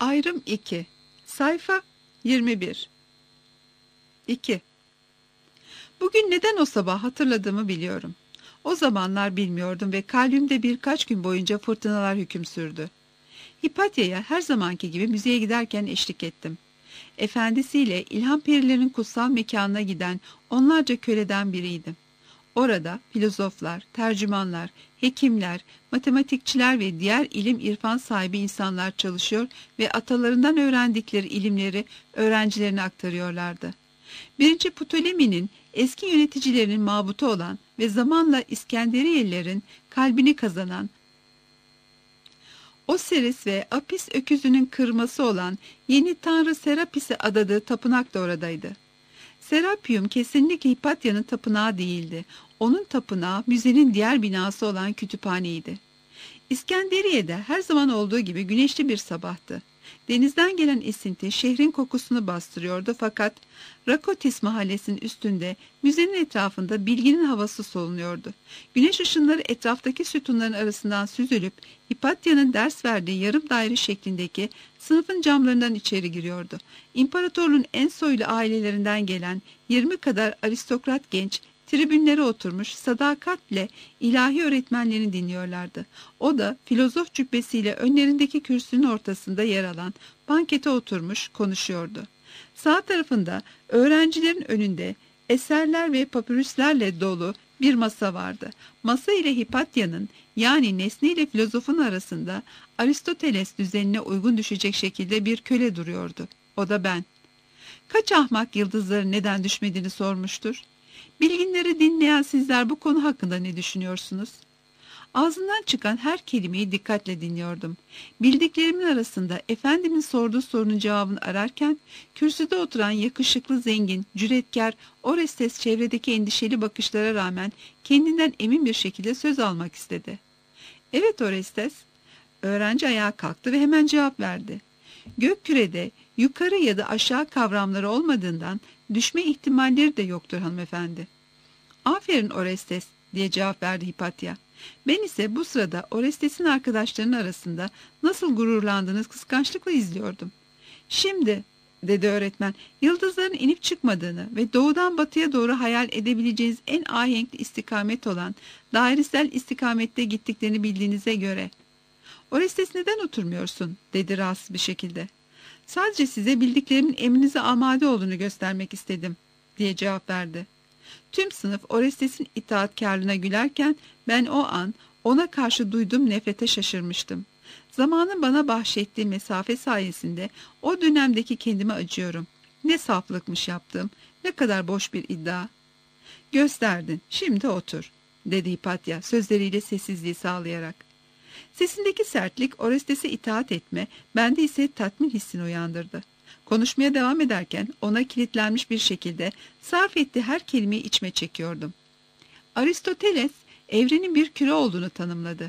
Ayrım 2. Sayfa 21. 2. Bugün neden o sabah hatırladığımı biliyorum. O zamanlar bilmiyordum ve kalbimde birkaç gün boyunca fırtınalar hüküm sürdü. Hipatya'ya her zamanki gibi müzeye giderken eşlik ettim. Efendisiyle ilham perilerinin kutsal mekanına giden onlarca köleden biriydim. Orada filozoflar, tercümanlar, hekimler, matematikçiler ve diğer ilim irfan sahibi insanlar çalışıyor ve atalarından öğrendikleri ilimleri öğrencilerine aktarıyorlardı. 1. Ptolemi'nin eski yöneticilerinin mabutu olan ve zamanla İskenderiyelilerin kalbini kazanan Osiris ve Apis öküzünün kırması olan yeni tanrı Serapis'e adadığı tapınak da oradaydı. Serapium kesinlikle Hipatya'nın tapınağı değildi. Onun tapınağı müzenin diğer binası olan kütüphaneydi. İskenderiye'de her zaman olduğu gibi güneşli bir sabahtı. Denizden gelen esinti şehrin kokusunu bastırıyordu fakat Rakotis mahallesinin üstünde müzenin etrafında bilginin havası solunuyordu. Güneş ışınları etraftaki sütunların arasından süzülüp Hipatya'nın ders verdiği yarım daire şeklindeki sınıfın camlarından içeri giriyordu. İmparatorluğun en soylu ailelerinden gelen 20 kadar aristokrat genç tribünlere oturmuş sadakatle ilahi öğretmenlerini dinliyorlardı. O da filozof cübbesiyle önlerindeki kürsünün ortasında yer alan bankete oturmuş konuşuyordu. Sağ tarafında öğrencilerin önünde eserler ve papirüslerle dolu bir masa vardı. Masa ile Hipatya'nın yani nesne ile filozofun arasında Aristoteles düzenine uygun düşecek şekilde bir köle duruyordu. O da ben. Kaç ahmak yıldızların neden düşmediğini sormuştur. Bilginleri dinleyen sizler bu konu hakkında ne düşünüyorsunuz? Ağzından çıkan her kelimeyi dikkatle dinliyordum. Bildiklerimin arasında efendimin sorduğu sorunun cevabını ararken, kürsüde oturan yakışıklı, zengin, cüretkar Orestes çevredeki endişeli bakışlara rağmen kendinden emin bir şekilde söz almak istedi. Evet Orestes. Öğrenci ayağa kalktı ve hemen cevap verdi. Gökkürede yukarı ya da aşağı kavramları olmadığından düşme ihtimalleri de yoktur hanımefendi. Aferin Orestes diye cevap verdi Hipatya. Ben ise bu sırada Orestes'in arkadaşlarının arasında nasıl gururlandığını kıskançlıkla izliyordum. Şimdi dedi öğretmen, yıldızların inip çıkmadığını ve doğudan batıya doğru hayal edebileceğiniz en ahenkli istikamet olan dairesel istikamette gittiklerini bildiğinize göre. Orestes neden oturmuyorsun dedi rahatsız bir şekilde. Sadece size bildiklerimin emrinize amade olduğunu göstermek istedim diye cevap verdi. Tüm sınıf Orestes'in itaatkarlığına gülerken ben o an ona karşı duyduğum nefrete şaşırmıştım. Zamanın bana bahşettiği mesafe sayesinde o dönemdeki kendime acıyorum. Ne saflıkmış yaptığım, ne kadar boş bir iddia. Gösterdin, şimdi otur dedi Hipatya sözleriyle sessizliği sağlayarak. Sesindeki sertlik Orestes'e itaat etme, bende ise tatmin hissini uyandırdı. Konuşmaya devam ederken ona kilitlenmiş bir şekilde sarf ettiği her kelimeyi içime çekiyordum. Aristoteles evrenin bir küre olduğunu tanımladı.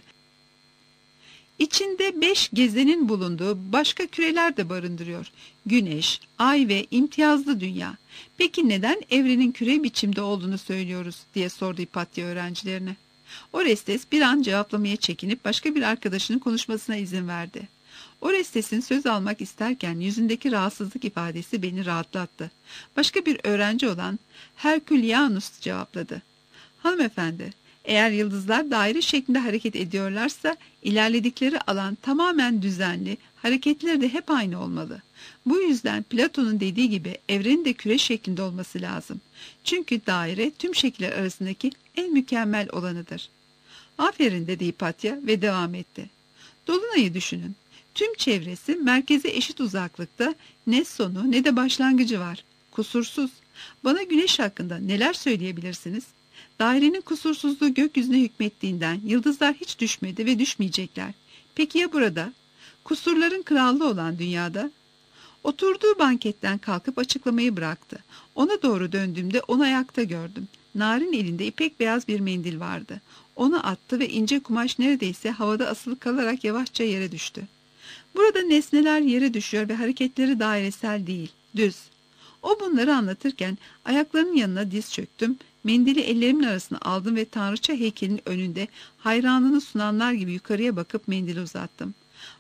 İçinde 5 gezenin bulunduğu başka küreler de barındırıyor. Güneş, ay ve imtiyazlı dünya. Peki neden evrenin küre biçimde olduğunu söylüyoruz diye sordu Hipatya öğrencilerine. Orestes bir an cevaplamaya çekinip başka bir arkadaşının konuşmasına izin verdi. Orestes'in söz almak isterken yüzündeki rahatsızlık ifadesi beni rahatlattı. Başka bir öğrenci olan Herculianus cevapladı. Hanımefendi, eğer yıldızlar daire şeklinde hareket ediyorlarsa ilerledikleri alan tamamen düzenli, hareketleri de hep aynı olmalı. Bu yüzden Platon'un dediği gibi evrenin de küre şeklinde olması lazım. Çünkü daire tüm şekiller arasındaki en mükemmel olanıdır. Aferin dedi Hipatya ve devam etti. Dolunay'ı düşünün. Tüm çevresi merkeze eşit uzaklıkta, ne sonu ne de başlangıcı var. Kusursuz. Bana güneş hakkında neler söyleyebilirsiniz? Dairenin kusursuzluğu gökyüzüne hükmettiğinden yıldızlar hiç düşmedi ve düşmeyecekler. Peki ya burada? Kusurların krallığı olan dünyada? Oturduğu banketten kalkıp açıklamayı bıraktı. Ona doğru döndüğümde onu ayakta gördüm. Narin elinde ipek beyaz bir mendil vardı. Onu attı ve ince kumaş neredeyse havada asılı kalarak yavaşça yere düştü. Burada nesneler yere düşüyor ve hareketleri dairesel değil, düz. O bunları anlatırken ayaklarının yanına diz çöktüm, mendili ellerimin arasına aldım ve tanrıça heykelinin önünde hayranlığını sunanlar gibi yukarıya bakıp mendili uzattım.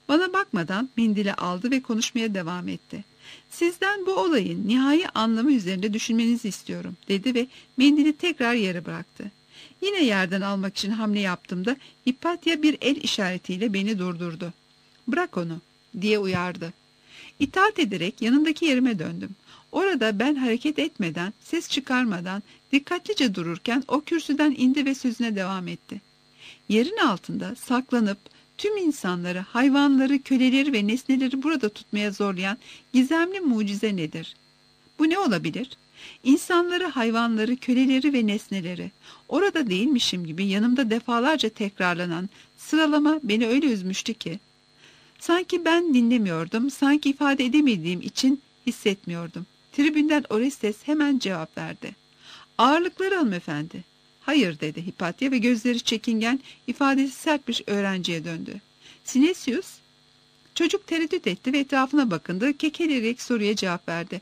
Bana bakmadan mendili aldı ve konuşmaya devam etti. Sizden bu olayın nihai anlamı üzerinde düşünmenizi istiyorum, dedi ve mendili tekrar yere bıraktı. Yine yerden almak için hamle yaptığımda Hipatya bir el işaretiyle beni durdurdu. Bırak onu, diye uyardı. İtaat ederek yanındaki yerime döndüm. Orada ben hareket etmeden, ses çıkarmadan, dikkatlice dururken o kürsüden indi ve sözüne devam etti. Yerin altında saklanıp tüm insanları, hayvanları, köleleri ve nesneleri burada tutmaya zorlayan gizemli mucize nedir? Bu ne olabilir? İnsanları, hayvanları, köleleri ve nesneleri orada değilmişim gibi yanımda defalarca tekrarlanan sıralama beni öyle üzmüştü ki, sanki ben dinlemiyordum, sanki ifade edemediğim için hissetmiyordum. Tribünden Orestes hemen cevap verdi. Ağırlıkları hanımefendi. Hayır, dedi Hipatya ve gözleri çekingen, ifadesi sert bir öğrenciye döndü. Sinesius? Çocuk tereddüt etti ve etrafına bakındı, kekeleyerek soruya cevap verdi.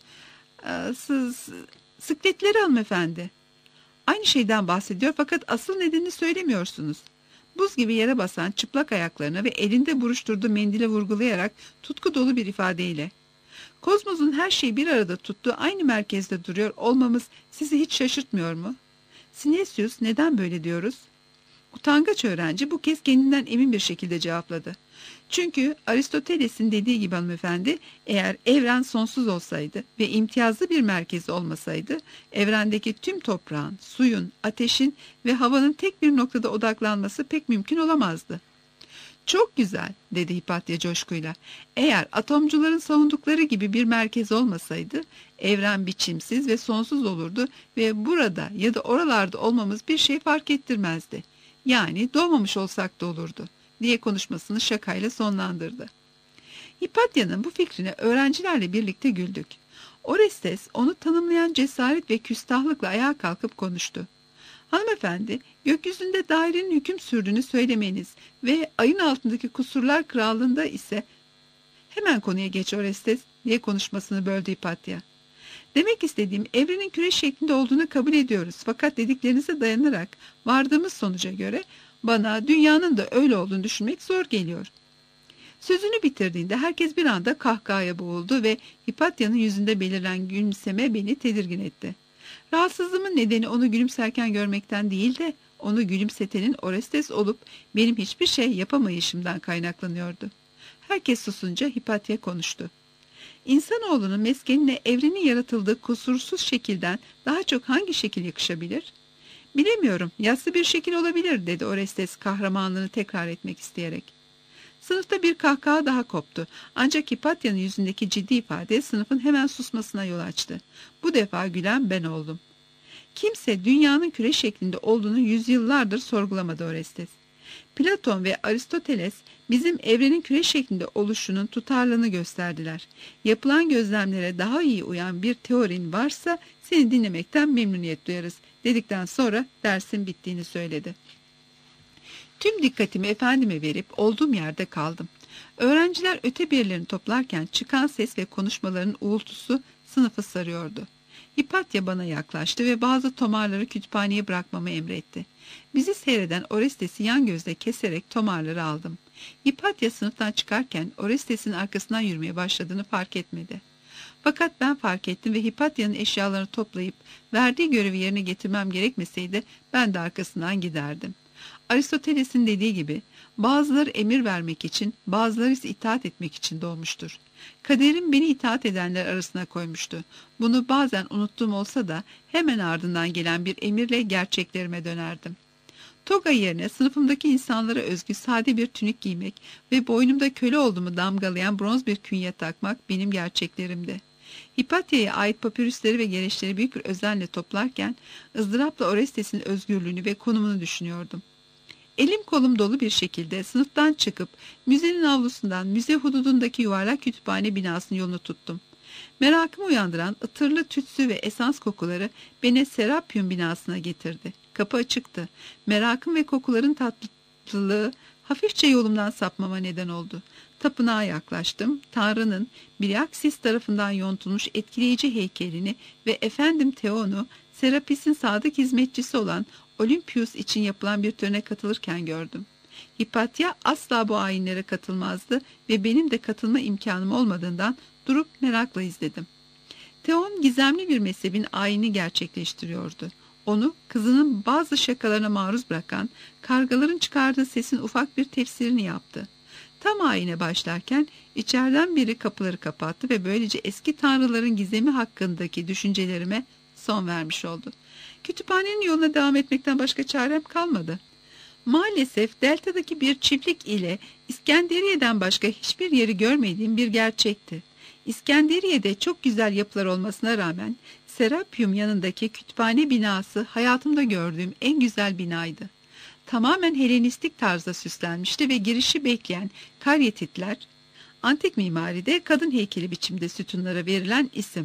Sıkletleri hanımefendi. Aynı şeyden bahsediyor fakat asıl nedenini söylemiyorsunuz. Buz gibi yere basan çıplak ayaklarına ve elinde buruşturduğu mendile vurgulayarak tutku dolu bir ifadeyle. Kozmos'un her şeyi bir arada tuttuğu aynı merkezde duruyor olmamız sizi hiç şaşırtmıyor mu? Sinesius, neden böyle diyoruz? Utangaç öğrenci bu kez kendinden emin bir şekilde cevapladı. Çünkü Aristoteles'in dediği gibi hanımefendi, eğer evren sonsuz olsaydı ve imtiyazlı bir merkezi olmasaydı, evrendeki tüm toprağın, suyun, ateşin ve havanın tek bir noktada odaklanması pek mümkün olamazdı. Çok güzel, dedi Hipatya coşkuyla. Eğer atomcuların savundukları gibi bir merkez olmasaydı, evren biçimsiz ve sonsuz olurdu ve burada ya da oralarda olmamız bir şey fark ettirmezdi. Yani doğmamış olsak da olurdu, diye konuşmasını şakayla sonlandırdı. Hipatya'nın bu fikrine öğrencilerle birlikte güldük. Orestes onu tanımlayan cesaret ve küstahlıkla ayağa kalkıp konuştu. Hanımefendi, gökyüzünde dairenin hüküm sürdüğünü söylemeniz ve ayın altındaki kusurlar krallığında ise... Hemen konuya geç Orestes, diye konuşmasını böldü Hipatya. Demek istediğim, evrenin küre şeklinde olduğunu kabul ediyoruz. Fakat dediklerinize dayanarak vardığımız sonuca göre bana dünyanın da öyle olduğunu düşünmek zor geliyor. Sözünü bitirdiğinde herkes bir anda kahkahaya boğuldu ve Hipatya'nın yüzünde beliren gülümseme beni tedirgin etti. Rahatsızlığımın nedeni onu gülümserken görmekten değil de onu gülümsetenin Orestes olup benim hiçbir şey yapamayışımdan kaynaklanıyordu. Herkes susunca Hipatya konuştu. İnsanoğlunun meskenine evrenin yaratıldığı kusursuz şekilden daha çok hangi şekil yakışabilir? Bilemiyorum, yassı bir şekil olabilir, dedi Orestes kahramanlığını tekrar etmek isteyerek. Sınıfta bir kahkaha daha koptu. Ancak Hipatya'nın yüzündeki ciddi ifade sınıfın hemen susmasına yol açtı. Bu defa gülen ben oldum. Kimse dünyanın küre şeklinde olduğunu yüzyıllardır sorgulamadı Orestes. Platon ve Aristoteles bizim evrenin küre şeklinde oluşunun tutarlılığını gösterdiler. Yapılan gözlemlere daha iyi uyan bir teorin varsa seni dinlemekten memnuniyet duyarız, dedikten sonra dersin bittiğini söyledi. Tüm dikkatimi efendime verip olduğum yerde kaldım. Öğrenciler öte bir yerlerini toplarken çıkan ses ve konuşmaların uğultusu sınıfı sarıyordu. Hipatya bana yaklaştı ve bazı tomarları kütüphaneye bırakmamı emretti. Bizi seyreden Orestes'i yan gözle keserek tomarları aldım. Hipatya sınıftan çıkarken Orestes'in arkasından yürümeye başladığını fark etmedi. Fakat ben fark ettim ve Hipatya'nın eşyalarını toplayıp verdiği görevi yerine getirmem gerekmeseydi ben de arkasından giderdim. Aristoteles'in dediği gibi bazıları emir vermek için, bazıları ise itaat etmek için doğmuştur. Kaderim beni itaat edenler arasına koymuştu. Bunu bazen unuttuğum olsa da hemen ardından gelen bir emirle gerçeklerime dönerdim. Toga yerine sınıfımdaki insanlara özgü sade bir tünik giymek ve boynumda köle olduğumu damgalayan bronz bir künye takmak benim gerçeklerimdi. Hipatya'ya ait papirüsleri ve gereçleri büyük bir özenle toplarken ızdırapla Orestes'in özgürlüğünü ve konumunu düşünüyordum. Elim kolum dolu bir şekilde sınıftan çıkıp müzenin avlusundan müze hududundaki yuvarlak kütüphane binasının yolunu tuttum. Merakımı uyandıran ıtırlı tütsü ve esans kokuları beni Serapyum binasına getirdi. Kapı açıktı. Merakım ve kokuların tatlılığı hafifçe yolumdan sapmama neden oldu. Tapınağa yaklaştım. Tanrı'nın Bilaksis tarafından yontulmuş etkileyici heykelini ve efendim Theon'u Serapis'in sadık hizmetçisi olan Olympius için yapılan bir törene katılırken gördüm. Hipatya asla bu ayinlere katılmazdı ve benim de katılma imkanım olmadığından durup merakla izledim. Theon gizemli bir mezhebin ayini gerçekleştiriyordu. Onu kızının bazı şakalarına maruz bırakan kargaların çıkardığı sesin ufak bir tefsirini yaptı. Tam ayine başlarken içeriden biri kapıları kapattı ve böylece eski tanrıların gizemi hakkındaki düşüncelerime son vermiş oldu. Kütüphanenin yoluna devam etmekten başka çarem kalmadı. Maalesef Delta'daki bir çiftlik ile İskenderiye'den başka hiçbir yeri görmediğim bir gerçekti. İskenderiye'de çok güzel yapılar olmasına rağmen Serapium yanındaki kütüphane binası hayatımda gördüğüm en güzel binaydı. Tamamen Helenistik tarzda süslenmişti ve girişi bekleyen karyatitler, antik mimaride kadın heykeli biçimde sütunlara verilen isim.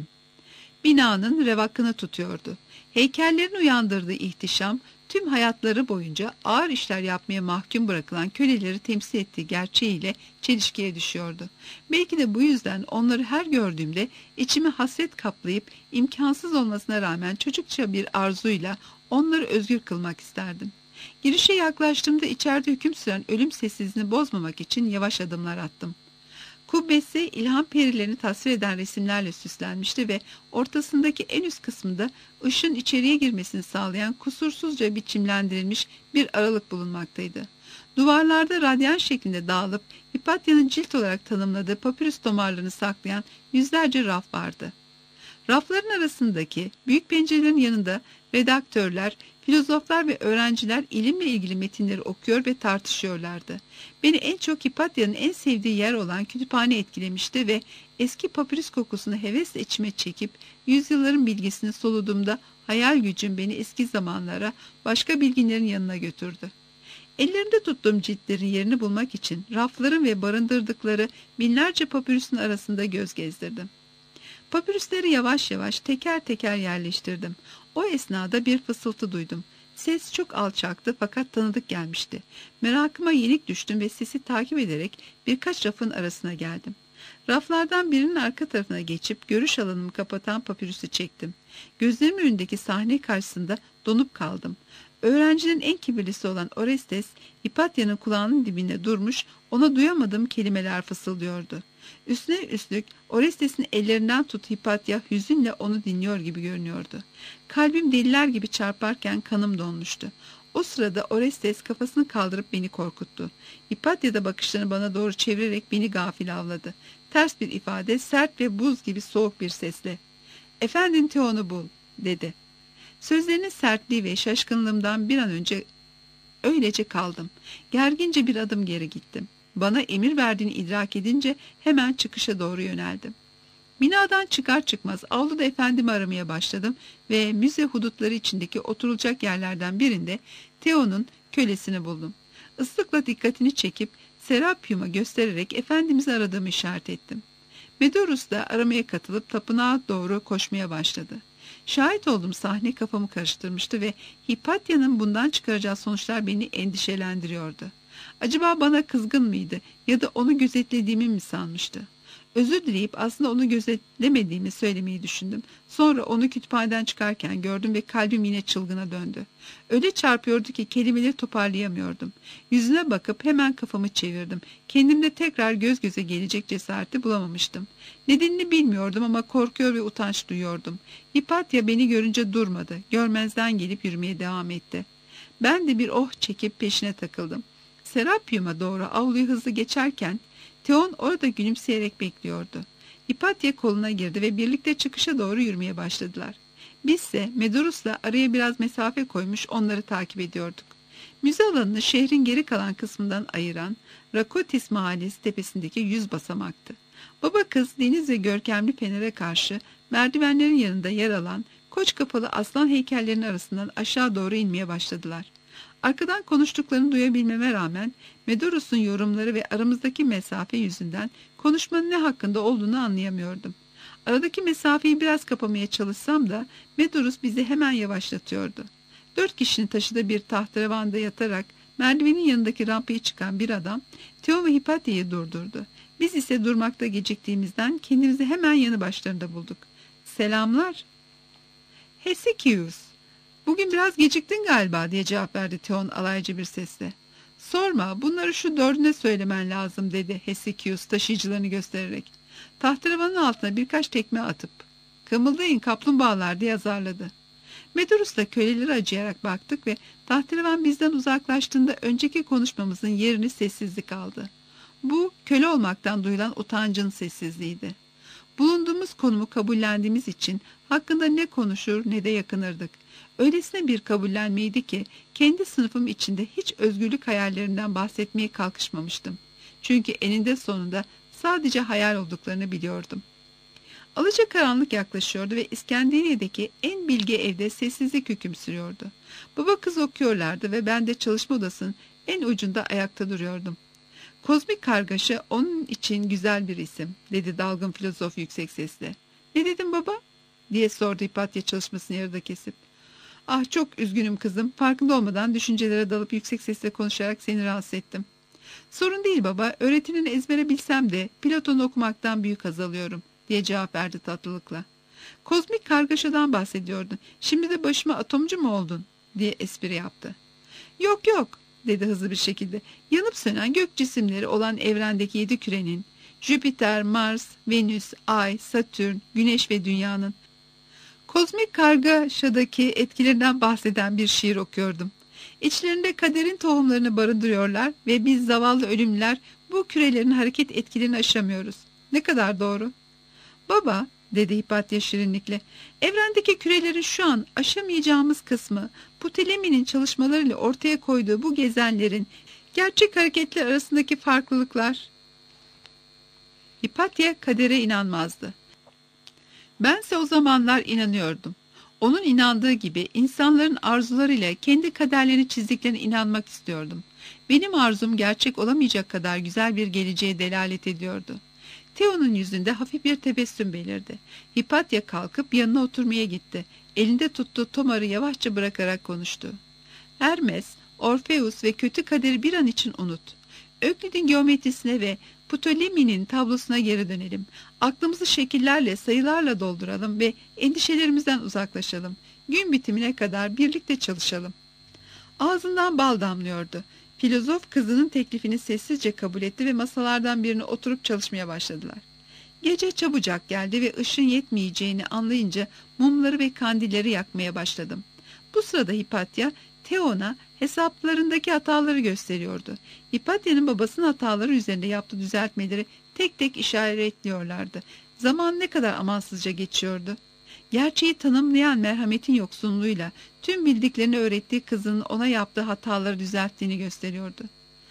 Binanın revakını tutuyordu. Heykellerin uyandırdığı ihtişam, tüm hayatları boyunca ağır işler yapmaya mahkum bırakılan köleleri temsil ettiği gerçeğiyle çelişkiye düşüyordu. Belki de bu yüzden onları her gördüğümde içimi hasret kaplayıp imkansız olmasına rağmen çocukça bir arzuyla onları özgür kılmak isterdim. Girişe yaklaştığımda içeride hüküm süren ölüm sessizliğini bozmamak için yavaş adımlar attım. Kubbesi ilham perilerini tasvir eden resimlerle süslenmişti ve ortasındaki en üst kısmında ışığın içeriye girmesini sağlayan kusursuzca biçimlendirilmiş bir aralık bulunmaktaydı. Duvarlarda radyan şeklinde dağılıp Hipatya'nın cilt olarak tanımladığı papirüs tomarlarını saklayan yüzlerce raf vardı. Rafların arasındaki büyük pencerelerin yanında redaktörler, filozoflar ve öğrenciler ilimle ilgili metinleri okuyor ve tartışıyorlardı. Beni en çok Hipatya'nın en sevdiği yer olan kütüphane etkilemişti ve eski papirüs kokusunu hevesle içime çekip yüzyılların bilgisini soluduğumda hayal gücüm beni eski zamanlara, başka bilginlerin yanına götürdü. Ellerimde tuttuğum ciltlerin yerini bulmak için rafların ve barındırdıkları binlerce papirüsün arasında göz gezdirdim. Papirüsleri yavaş yavaş teker teker yerleştirdim. O esnada bir fısıltı duydum. Ses çok alçaktı fakat tanıdık gelmişti. Merakıma yenik düştüm ve sesi takip ederek birkaç rafın arasına geldim. Raflardan birinin arka tarafına geçip görüş alanımı kapatan papirüsü çektim. Gözlerimin önündeki sahne karşısında donup kaldım. Öğrencinin en kibirlisi olan Orestes, Hipatya'nın kulağının dibinde durmuş, ona duyamadığım kelimeler fısıldıyordu. Üstüne üstlük Orestes'in ellerinden tut Hipatya hüzünle onu dinliyor gibi görünüyordu. Kalbim deliler gibi çarparken kanım donmuştu. O sırada Orestes kafasını kaldırıp beni korkuttu. Hipatya da bakışlarını bana doğru çevirerek beni gafil avladı. Ters bir ifade, sert ve buz gibi soğuk bir sesle "Efendin Theon'u bul," dedi. Sözlerinin sertliği ve şaşkınlığımdan bir an önce öylece kaldım. Gergince bir adım geri gittim. Bana emir verdiğini idrak edince hemen çıkışa doğru yöneldim. Binadan çıkar çıkmaz avluda efendimi aramaya başladım ve müze hudutları içindeki oturulacak yerlerden birinde Theon'un kölesini buldum. Islıkla dikkatini çekip Serapium'a göstererek efendimizi aradığımı işaret ettim. Medorus da aramaya katılıp tapınağa doğru koşmaya başladı. Şahit olduğum sahne kafamı karıştırmıştı ve Hipatya'nın bundan çıkaracağı sonuçlar beni endişelendiriyordu. Acaba bana kızgın mıydı ya da onu gözetlediğimi mi sanmıştı? Özür dileyip aslında onu gözetlemediğimi söylemeyi düşündüm. Sonra onu kütüphaneden çıkarken gördüm ve kalbim yine çılgına döndü. Öyle çarpıyordu ki kelimeleri toparlayamıyordum. Yüzüne bakıp hemen kafamı çevirdim. Kendimde tekrar göz göze gelecek cesareti bulamamıştım. Nedenini bilmiyordum ama korkuyor ve utanç duyuyordum. Hipatya beni görünce durmadı. Görmezden gelip yürümeye devam etti. Ben de bir oh çekip peşine takıldım. Serapium'a doğru avluyu hızlı geçerken Theon orada gülümseyerek bekliyordu. Hipatya koluna girdi ve birlikte çıkışa doğru yürümeye başladılar. Bizse Medorus'la araya biraz mesafe koymuş onları takip ediyorduk. Müze alanını şehrin geri kalan kısmından ayıran Rakotis mahallesi tepesindeki 100 basamaktı. Baba kız deniz ve görkemli fenere karşı merdivenlerin yanında yer alan koç kapalı aslan heykellerinin arasından aşağı doğru inmeye başladılar. Arkadan konuştuklarını duyabilmeme rağmen Medorus'un yorumları ve aramızdaki mesafe yüzünden konuşmanın ne hakkında olduğunu anlayamıyordum. Aradaki mesafeyi biraz kapamaya çalışsam da Medorus bizi hemen yavaşlatıyordu. 4 kişinin taşıdığı bir tahterevanda yatarak merdivenin yanındaki rampaya çıkan bir adam Theon ve Hipatya'yı durdurdu. Biz ise durmakta geciktiğimizden kendimizi hemen yanı başlarında bulduk. "Selamlar." "Hesychius, bugün biraz geciktin galiba," diye cevap verdi Theon alaycı bir sesle. Sorma, bunları şu dördüne söylemen lazım dedi Hesychius taşıyıcılarını göstererek. Tahterevanın altına birkaç tekme atıp, kımıldayın kaplumbağalar diye azarladı. Medorus'la köleleri acıyarak baktık ve tahterevan bizden uzaklaştığında önceki konuşmamızın yerini sessizlik aldı. Bu köle olmaktan duyulan utancın sessizliğiydi. Bulunduğumuz konumu kabullendiğimiz için hakkında ne konuşur ne de yakınırdık. Öylesine bir kabullenmeydi ki kendi sınıfım içinde hiç özgürlük hayallerinden bahsetmeye kalkışmamıştım. Çünkü eninde sonunda sadece hayal olduklarını biliyordum. Alacakaranlık yaklaşıyordu ve İskenderiye'deki en bilge evde sessizlik hüküm sürüyordu. Baba kız okuyorlardı ve ben de çalışma odasının en ucunda ayakta duruyordum. Kozmik kargaşa onun için güzel bir isim, dedi dalgın filozof yüksek sesle. Ne dedim baba? Diye sordu Hipatya çalışmasını yarıda kesip. Ah, çok üzgünüm kızım, farkında olmadan düşüncelere dalıp yüksek sesle konuşarak seni rahatsız ettim. Sorun değil baba, öğretinin ezbere bilsem de Platon'u okumaktan büyük haz alıyorum, diye cevap verdi tatlılıkla. Kozmik kargaşadan bahsediyordun, şimdi de başıma atomcu mu oldun, diye espri yaptı. Yok yok, dedi hızlı bir şekilde. Yanıp sönen gök cisimleri olan evrendeki 7 kürenin, Jüpiter, Mars, Venüs, Ay, Satürn, Güneş ve Dünya'nın kozmik kargaşadaki etkilerinden bahseden bir şiir okuyordum. İçlerinde kaderin tohumlarını barındırıyorlar ve biz zavallı ölümlüler bu kürelerin hareket etkilerini aşamıyoruz. Ne kadar doğru. Baba, dedi Hipatya şirinlikle, evrendeki kürelerin şu an aşamayacağımız kısmı, Ptolemy'nin çalışmalarıyla ortaya koyduğu bu gezenlerin gerçek hareketler arasındaki farklılıklar. Hipatya kadere inanmazdı. Bense o zamanlar inanıyordum. Onun inandığı gibi insanların arzularıyla kendi kaderlerini çizdiklerine inanmak istiyordum. Benim arzum gerçek olamayacak kadar güzel bir geleceğe delalet ediyordu. Theo'nun yüzünde hafif bir tebessüm belirdi. Hipatya kalkıp yanına oturmaya gitti. Elinde tuttuğu tomarı yavaşça bırakarak konuştu. Hermes, Orpheus ve kötü kaderi bir an için unut. Öklid'in geometrisine ve Ptolemy'nin tablosuna geri dönelim. Aklımızı şekillerle, sayılarla dolduralım ve endişelerimizden uzaklaşalım. Gün bitimine kadar birlikte çalışalım. Ağzından bal damlıyordu. Filozof kızının teklifini sessizce kabul etti ve masalardan birine oturup çalışmaya başladılar. Gece çabucak geldi ve ışın yetmeyeceğini anlayınca mumları ve kandilleri yakmaya başladım. Bu sırada Hipatya, Theon'a hesaplarındaki hataları gösteriyordu. Hipatya'nın babasının hataları üzerinde yaptığı düzeltmeleri tek tek işaretliyorlardı. Zaman ne kadar amansızca geçiyordu. Gerçeği tanımlayan merhametin yoksunluğuyla tüm bildiklerini öğrettiği kızının ona yaptığı hataları düzelttiğini gösteriyordu.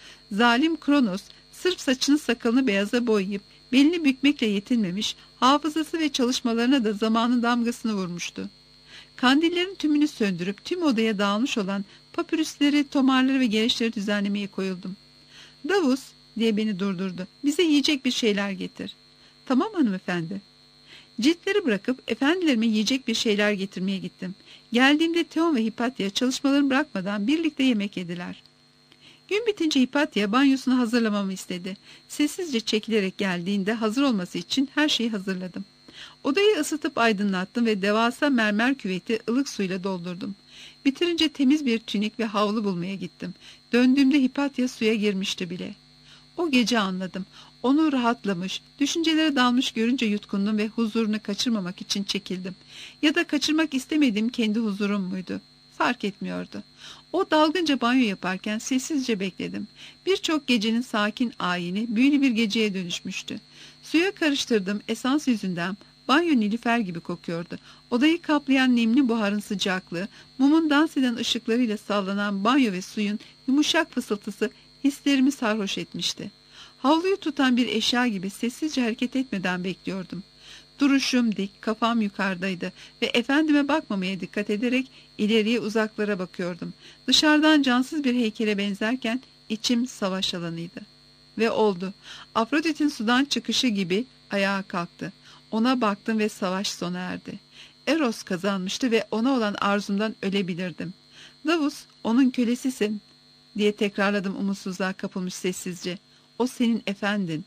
Zalim Kronos sırf saçını sakalını beyaza boyayıp belini bükmekle yetinmemiş, hafızası ve çalışmalarına da zamanın damgasını vurmuştu. Kandillerin tümünü söndürüp tüm odaya dağılmış olan papürüsleri, tomarları ve gereçleri düzenlemeye koyuldum. Davus, diye beni durdurdu. Bize yiyecek bir şeyler getir. Tamam hanımefendi. Ciltleri bırakıp efendilerime yiyecek bir şeyler getirmeye gittim. Geldiğimde Theon ve Hipatya çalışmalarını bırakmadan birlikte yemek yediler. Gün bitince Hipatya banyosunu hazırlamamı istedi. Sessizce çekilerek geldiğinde hazır olması için her şeyi hazırladım. Odayı ısıtıp aydınlattım ve devasa mermer küveti ılık suyla doldurdum. Bitirince temiz bir tünik ve havlu bulmaya gittim. Döndüğümde Hipatya suya girmişti bile. O gece anladım. Onu rahatlamış, düşüncelere dalmış görünce yutkundum ve huzurunu kaçırmamak için çekildim. Ya da kaçırmak istemediğim kendi huzurum muydu? Fark etmiyordu. O dalgınca banyo yaparken sessizce bekledim. Birçok gecenin sakin ayini büyülü bir geceye dönüşmüştü. Suya karıştırdığım esans yüzünden banyo nilüfer gibi kokuyordu. Odayı kaplayan nemli buharın sıcaklığı, mumun dans eden ışıklarıyla sallanan banyo ve suyun yumuşak fısıltısı hislerimi sarhoş etmişti. Havluyu tutan bir eşya gibi sessizce hareket etmeden bekliyordum. Duruşum dik, kafam yukarıdaydı ve efendime bakmamaya dikkat ederek ileriye uzaklara bakıyordum. Dışarıdan cansız bir heykele benzerken içim savaş alanıydı. Ve oldu. Afrodit'in sudan çıkışı gibi ayağa kalktı. Ona baktım ve savaş sona erdi. Eros kazanmıştı ve ona olan arzumdan ölebilirdim. Davus, onun kölesisin, diye tekrarladım umutsuzluğa kapılmış sessizce. O senin efendin.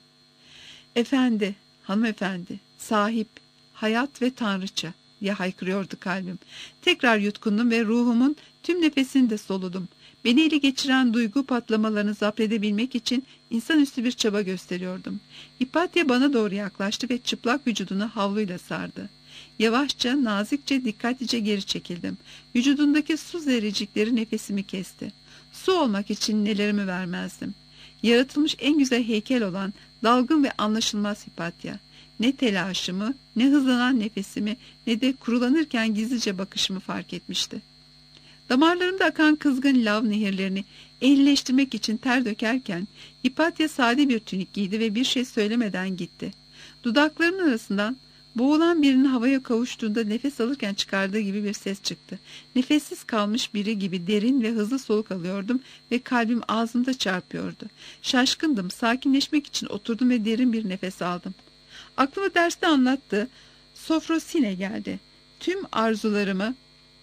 Efendi, hanımefendi, sahip, hayat ve tanrıça, diye haykırıyordu kalbim. Tekrar yutkundum ve ruhumun tüm nefesini de soludum. Beni ele geçiren duygu patlamalarını zapt edebilmek için insanüstü bir çaba gösteriyordum. Hipatya bana doğru yaklaştı ve çıplak vücudunu havluyla sardı. Yavaşça, nazikçe, dikkatlice geri çekildim. Vücudundaki su zerrecikleri nefesimi kesti. Su olmak için nelerimi vermezdim. Yaratılmış en güzel heykel olan dalgın ve anlaşılmaz Hipatya. Ne telaşımı, ne hızlanan nefesimi, ne de kurulanırken gizlice bakışımı fark etmişti. Damarlarımda akan kızgın lav nehirlerini ehlileştirmek için ter dökerken Hipatya sade bir tünik giydi ve bir şey söylemeden gitti. Dudaklarımın arasından boğulan birinin havaya kavuştuğunda nefes alırken çıkardığı gibi bir ses çıktı. Nefessiz kalmış biri gibi derin ve hızlı soluk alıyordum ve kalbim ağzımda çarpıyordu. Şaşkındım, sakinleşmek için oturdum ve derin bir nefes aldım. Aklıma derste anlattığı Sofrosine geldi. Tüm arzularımı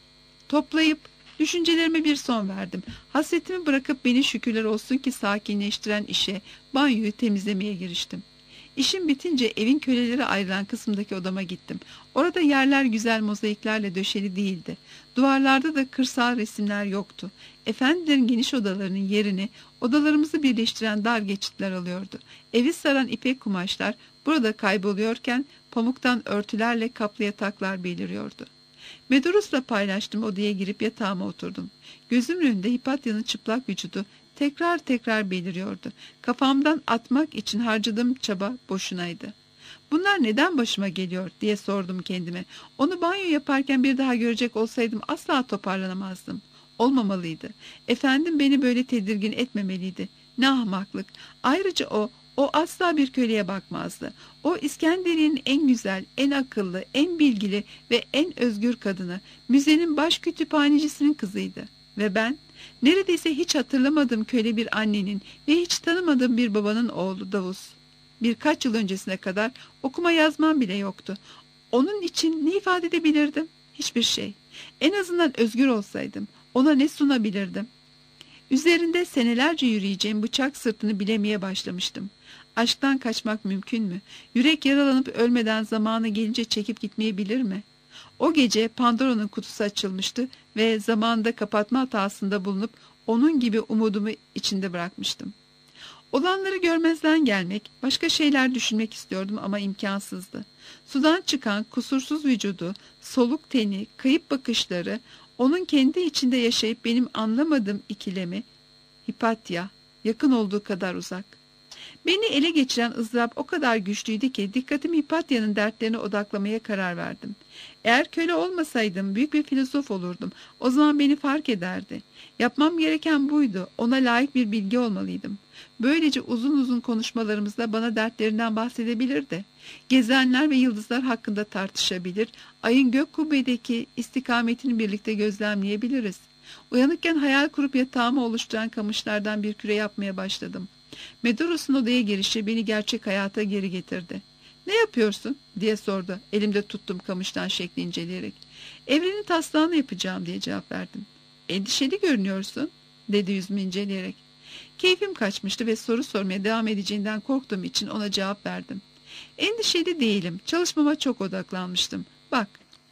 toplayıp düşüncelerime bir son verdim. Hasretimi bırakıp beni şükürler olsun ki sakinleştiren işe, banyoyu temizlemeye giriştim. İşim bitince evin kölelere ayrılan kısımdaki odama gittim. Orada yerler güzel mozaiklerle döşeli değildi. Duvarlarda da kırsal resimler yoktu. Efendilerin geniş odalarının yerini odalarımızı birleştiren dar geçitler alıyordu. Evi saran ipek kumaşlar burada kayboluyorken pamuktan örtülerle kaplı yataklar beliriyordu. Medorus'la paylaştım, odaya girip yatağıma oturdum. Gözümün önünde Hipatya'nın çıplak vücudu tekrar tekrar beliriyordu. Kafamdan atmak için harcadığım çaba boşunaydı. Bunlar neden başıma geliyor diye sordum kendime. Onu banyo yaparken bir daha görecek olsaydım asla toparlanamazdım. Olmamalıydı. Efendim beni böyle tedirgin etmemeliydi. Ne ahmaklık. Ayrıca o asla bir köleye bakmazdı. O İskenderiye'nin en güzel, en akıllı, en bilgili ve en özgür kadını, müzenin baş kütüphanecisinin kızıydı. Ve ben, neredeyse hiç hatırlamadığım köle bir annenin ve hiç tanımadığım bir babanın oğlu Davus. Birkaç yıl öncesine kadar okuma yazmam bile yoktu. Onun için ne ifade edebilirdim? Hiçbir şey. En azından özgür olsaydım, ona ne sunabilirdim? Üzerinde senelerce yürüyeceğim bıçak sırtını bilemeye başlamıştım. Aşktan kaçmak mümkün mü? Yürek yaralanıp ölmeden zamanı gelince çekip gitmeyebilir mi? O gece Pandora'nın kutusu açılmıştı ve zamanında kapatma hatasında bulunup onun gibi umudumu içinde bırakmıştım. Olanları görmezden gelmek, başka şeyler düşünmek istiyordum ama imkansızdı. Sudan çıkan kusursuz vücudu, soluk teni, kayıp bakışları, onun kendi içinde yaşayıp benim anlamadığım ikilemi, Hipatya, yakın olduğu kadar uzak. Beni ele geçiren ızdırap o kadar güçlüydü ki dikkatimi Hipatya'nın dertlerine odaklamaya karar verdim. Eğer köle olmasaydım büyük bir filozof olurdum. O zaman beni fark ederdi. Yapmam gereken buydu. Ona layık bir bilgi olmalıydım. Böylece uzun uzun konuşmalarımızda bana dertlerinden bahsedebilirdi. Gezenler ve yıldızlar hakkında tartışabilir, ayın gök kubbedeki istikametini birlikte gözlemleyebiliriz. Uyanıkken hayal kurup yatağımı oluşturan kamışlardan bir küre yapmaya başladım. Medorus'un odaya girişi beni gerçek hayata geri getirdi. "Ne yapıyorsun?" diye sordu. Elimde tuttum kamıştan şekli inceleyerek. "Evrenin taslağını yapacağım," diye cevap verdim. "Endişeli görünüyorsun," dedi yüzümü inceleyerek. Keyfim kaçmıştı ve soru sormaya devam edeceğinden korktuğum için ona cevap verdim. "Endişeli değilim. Çalışmama çok odaklanmıştım. Bak,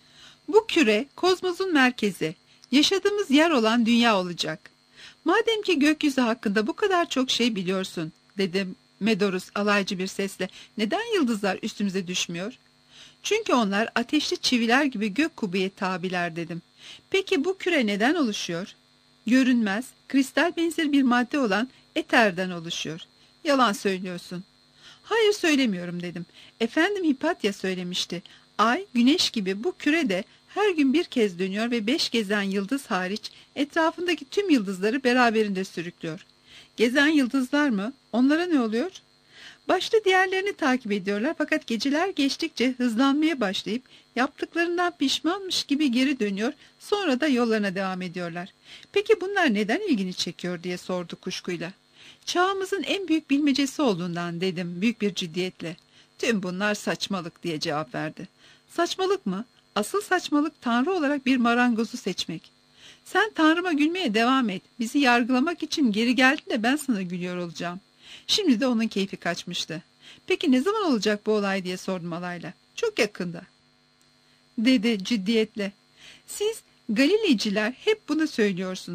bu küre kozmosun merkezi. Yaşadığımız yer olan dünya olacak. Madem ki gökyüzü hakkında bu kadar çok şey biliyorsun," dedi Medorus alaycı bir sesle, "neden yıldızlar üstümüze düşmüyor?" "Çünkü onlar ateşli çiviler gibi gök kubbeye tabiler," dedim. "Peki bu küre neden oluşuyor?" "Görünmez, kristal benzeri bir madde olan eterden oluşuyor." "Yalan söylüyorsun." "Hayır, söylemiyorum," dedim. "Efendim Hipatya söylemişti. Ay, güneş gibi bu küre de her gün bir kez dönüyor ve 5 gezen yıldız hariç etrafındaki tüm yıldızları beraberinde sürüklüyor." "Gezen yıldızlar mı? Onlara ne oluyor?" "Başta diğerlerini takip ediyorlar fakat geceler geçtikçe hızlanmaya başlayıp yaptıklarından pişmanmış gibi geri dönüyor, sonra da yollarına devam ediyorlar." "Peki bunlar neden ilgini çekiyor?" diye sordu kuşkuyla. "Çağımızın en büyük bilmecesi olduğundan," dedim büyük bir ciddiyetle. "Tüm bunlar saçmalık," diye cevap verdi. "Saçmalık mı? Asıl saçmalık Tanrı olarak bir marangozu seçmek." "Sen Tanrı'ma gülmeye devam et. Bizi yargılamak için geri geldin de ben sana gülüyor olacağım." Şimdi de onun keyfi kaçmıştı. "Peki ne zaman olacak bu olay?" diye sordum alayla. "Çok yakında," dedi ciddiyetle. "Siz Galileciler hep bunu söylüyorsunuz.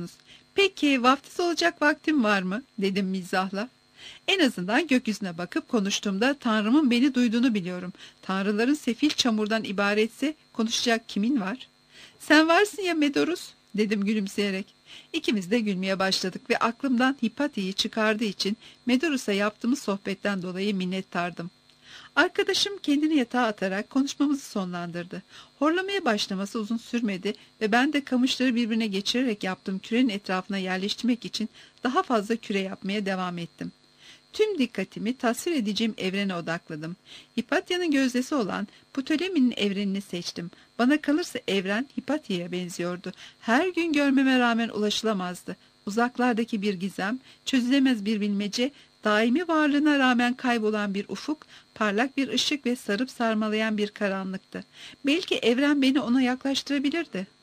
Peki vaftiz olacak vaktim var mı? Dedim mizahla. En azından gökyüzüne bakıp konuştuğumda Tanrım'ın beni duyduğunu biliyorum. Tanrıların sefil çamurdan ibaretse konuşacak kimin var? Sen varsın ya Medorus, dedim gülümseyerek. İkimiz de gülmeye başladık ve aklımdan Hipatia'yı çıkardığı için Medorus'a yaptığımız sohbetten dolayı minnettardım. Arkadaşım kendini yatağa atarak konuşmamızı sonlandırdı. Horlamaya başlaması uzun sürmedi ve ben de kamışları birbirine geçirerek yaptığım kürenin etrafına yerleştirmek için daha fazla küre yapmaya devam ettim. Tüm dikkatimi tasvir edeceğim evrene odakladım. Hipatya'nın gözdesi olan Ptolemy'nin evrenini seçtim. Bana kalırsa evren Hipatya'ya benziyordu. Her gün görmeme rağmen ulaşılamazdı. Uzaklardaki bir gizem, çözülemez bir bilmece, daimi varlığına rağmen kaybolan bir ufuk, parlak bir ışık ve sarıp sarmalayan bir karanlıktı. Belki evren beni ona yaklaştırabilirdi.